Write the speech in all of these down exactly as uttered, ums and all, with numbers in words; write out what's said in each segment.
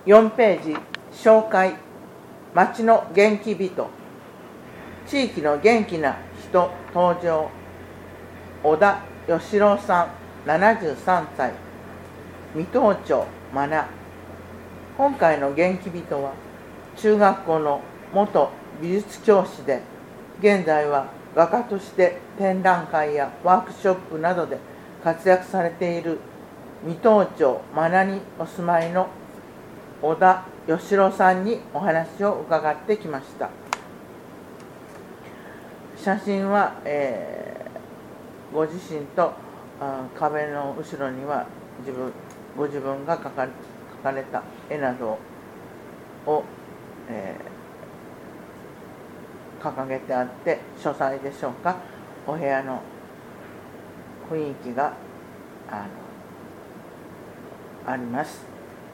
よんページ、紹介、町の元気人、地域の元気な人登場、小田義郎さん、ななじゅうさんさい、水戸町真名。今回の元気人は、中学校の元美術教師で、現在は画家として展覧会やワークショップなどで活躍されている水戸町真名にお住まいの小田義郎さんにお話を伺ってきました。写真は、えー、ご自身とあ壁の後ろには自分ご自分が描かれ、描かれた絵などを、えー、掲げてあって、書斎でしょうか、お部屋の雰囲気があのあります。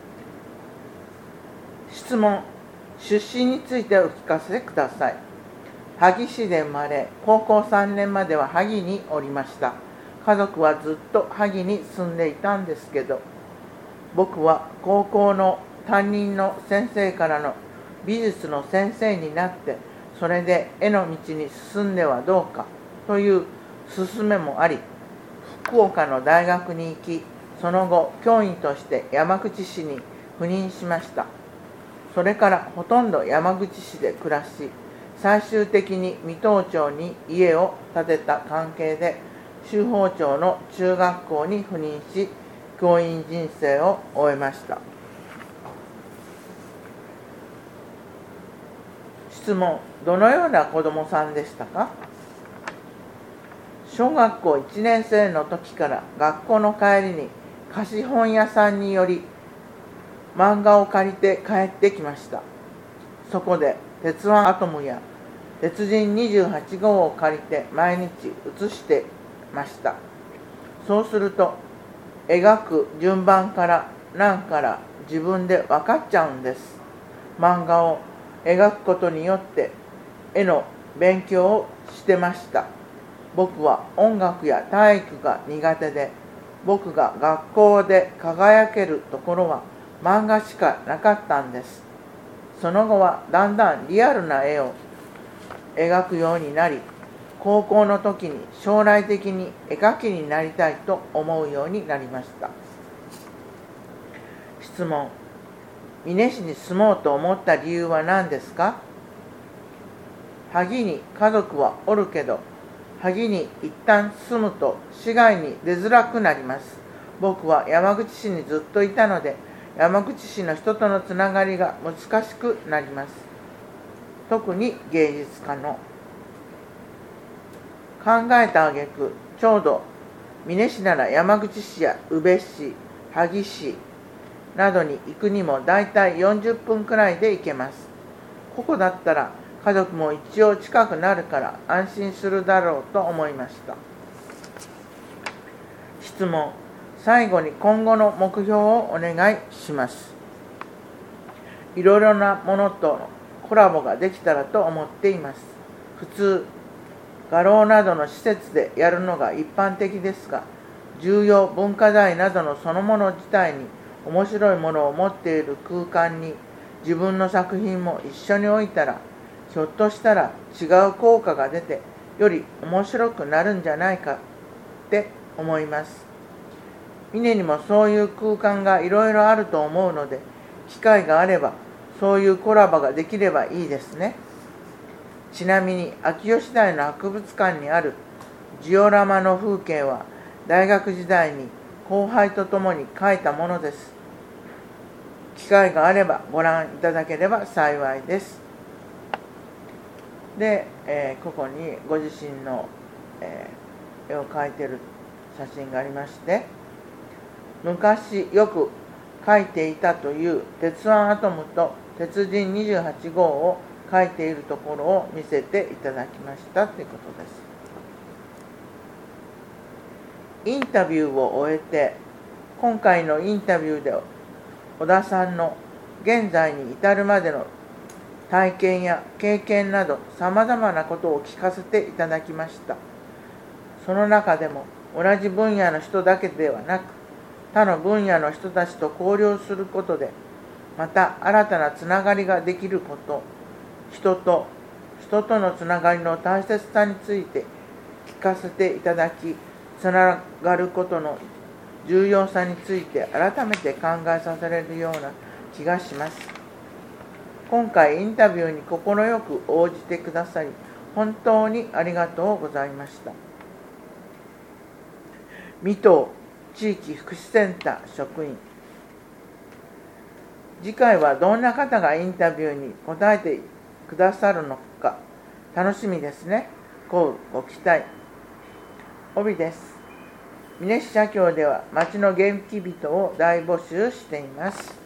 質問、出身についてお聞かせください。萩市で生まれ、高校さんねんまでは萩におりました。家族はずっと萩に住んでいたんですけど、僕は高校の担任の先生からの美術の先生になって、それで絵の道に進んではどうかという勧めもあり、福岡の大学に行き、その後教員として山口市に赴任しました。それからほとんど山口市で暮らし、最終的に水戸町に家を建てた関係で、秋芳町の中学校に赴任し、教員人生を終えました。質問、どのような子どもさんでしたか？小学校いちねん生の時から学校の帰りに貸本屋さんにより漫画を借りて帰ってきました。そこで鉄腕アトムや鉄人にじゅうはち号を借りて毎日写してました。そうすると描く順番から何から自分で分かっちゃうんです。漫画を描くことによって絵の勉強をしてました。僕は音楽や体育が苦手で、僕が学校で輝けるところは漫画しかなかったんです。その後はだんだんリアルな絵を描くようになり、高校の時に将来的に絵描きになりたいと思うようになりました。質問、美祢市に住もうと思った理由は何ですか？萩に家族はおるけど、萩に一旦住むと市外に出づらくなります。僕は山口市にずっといたので、山口市の人とのつながりが難しくなります。特に芸術家の。考えた挙句、ちょうど美祢市なら山口市や宇部市、萩市などに行くにもだいたいよんじゅっぷんくらいで行けます。ここだったら家族も一応近くなるから安心するだろうと思いました。質問、最後に今後の目標をお願いします。いろいろなものとコラボができたらと思っています。普通、画廊などの施設でやるのが一般的ですが、重要文化財などのそのもの自体に面白いものを持っている空間に自分の作品も一緒に置いたら、ひょっとしたら違う効果が出て、より面白くなるんじゃないかって思います。美祢にもそういう空間がいろいろあると思うので、機会があればそういうコラボができればいいですね。ちなみに秋吉台の博物館にあるジオラマの風景は大学時代に後輩と共に描いたものです。機会があればご覧いただければ幸いです。で、えー、ここにご自身の、えー、絵を描いている写真がありまして、昔よく描いていたという鉄腕アトムと鉄人にじゅうはち号を描いているところを見せていただきましたということです。インタビューを終えて、今回のインタビューで小田さんの現在に至るまでの体験や経験などさまざまなことを聞かせていただきました。その中でも同じ分野の人だけではなく、他の分野の人たちと交流することでまた新たなつながりができること、人と人とのつながりの大切さについて聞かせていただき、つながることの重要さについて改めて考えさせられるような気がします。今回インタビューに快く応じてくださり、本当にありがとうございました。水戸地域福祉センター職員。次回はどんな方がインタビューに答えてくださるのか楽しみですね。こうご期待。帯です。美祢市社協では町の元気人を大募集しています。